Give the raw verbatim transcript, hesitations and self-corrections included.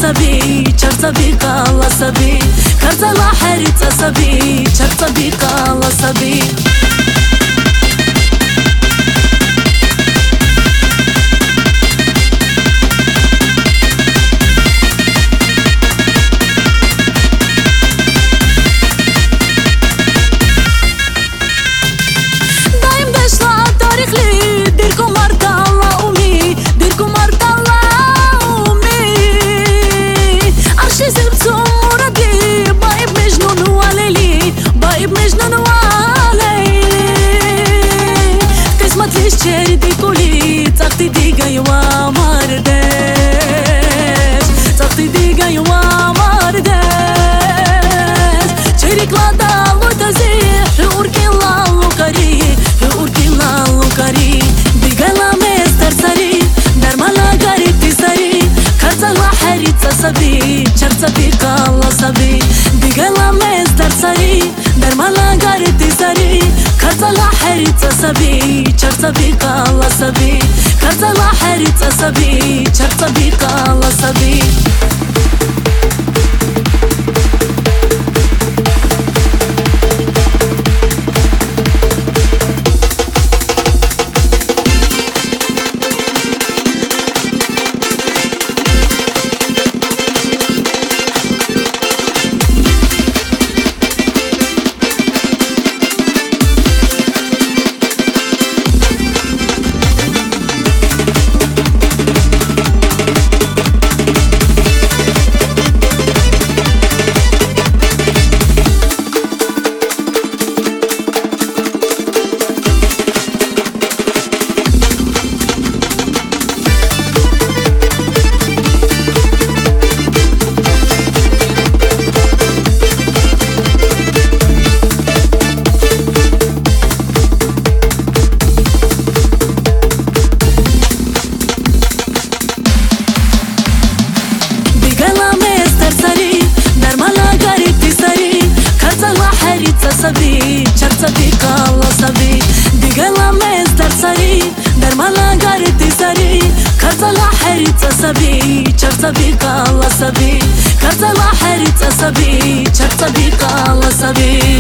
عصبي عصبي قال عصبي كرزلا حريت عصبي عصبي قال عصبي Ceri di culi, țahti diga eu amardes, țahti diga eu amardes. Ceri clada lutazi, urki la lucari, urki la lucari. Diga la mester sari, dar mala gari tisari, karza la haritza sabi, charza bi kala sabi. Diga la mester sari, dar mala gari tisari, karza la haritza sabi. عصبي قال عصبي كرزلا حريت عصبي عصبي قال عصبي عصبي عصبي قال عصبي ديجا لا مستر سري در مالا غارتي سري كرزلا حريت عصبي عصبي قال عصبي كرزلا حريت عصبي عصبي قال عصبي